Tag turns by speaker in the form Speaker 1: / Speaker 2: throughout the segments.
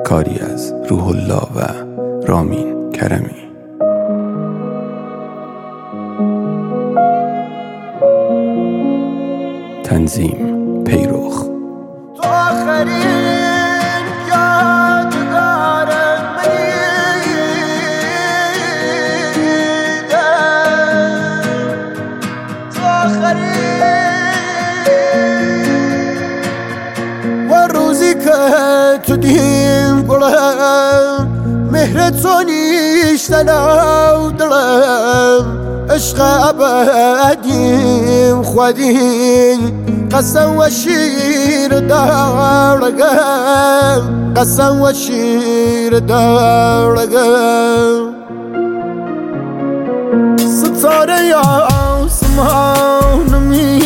Speaker 1: کاری از روح الله و رامین کرمی. تنظیم پیروخ.
Speaker 2: تو آخرین یادگار منی، تو آخرین و روزی که تو دیم گلم مهر تو نیشتن او دلم، عشق ابدیم خودیم قسم و شیر دارگم، قسم و شیر دارگم. ستاره آسمانمی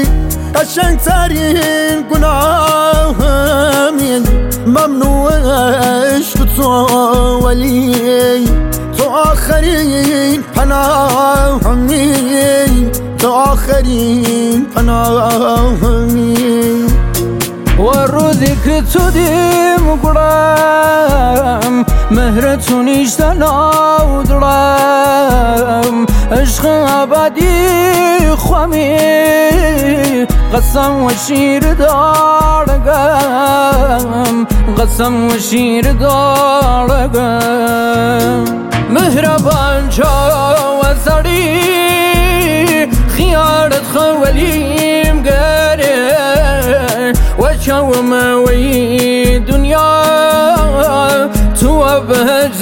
Speaker 2: قشنگترین گناهمی، ممنوع عشق تو ولی تو آخرین پناهمی، تو آخرین پناهمی.
Speaker 3: و روزی که تو دیم گرم مهر تو نیشتن او دلم، عشق ابدی خوامی قسم و شیر دارگم، قسم و شیر دارگم. مهربان چا و سری خیارت خولیم گره و چاوم وی دنیا تو به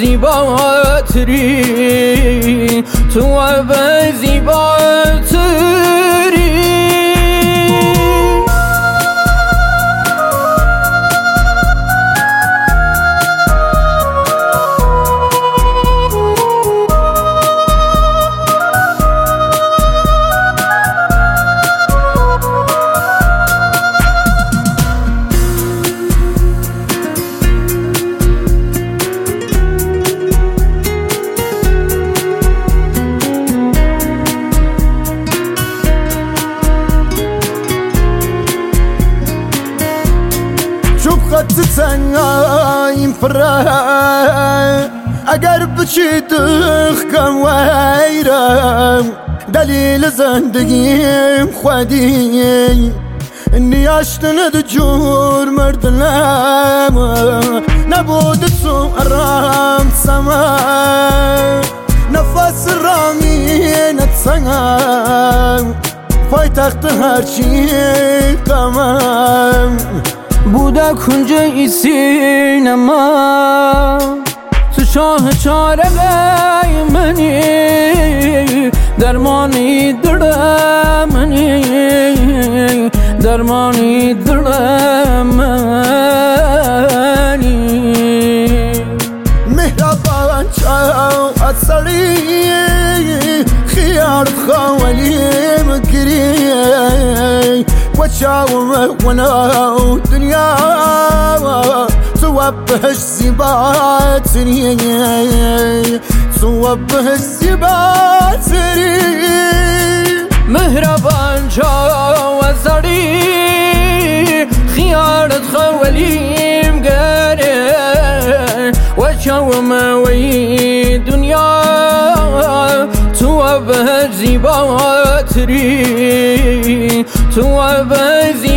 Speaker 3: زیباتری، تو به زیباتری.
Speaker 2: خط تنهاییم پره اگر بچی دخکم ویرم، دلیل زندگیم خودی نیاشتن دو جور مردنم، نبود تو ارام سما نفس رامینت سنگم، پایتخت هرچی قمم
Speaker 3: بوده کنج ای سینما، تو شاه چاره منی درمانی دل منی، درمانی دل منی.
Speaker 2: مهربان چاو اصلی خیار خوالیم گری و چاو مهونا دنیا تو بهش زیباتری، تو بهش زیباتری.
Speaker 3: مهربان چاو اصلی خیارت خوالیم گره و چاو موی دنیا تو به زیباتری، تو به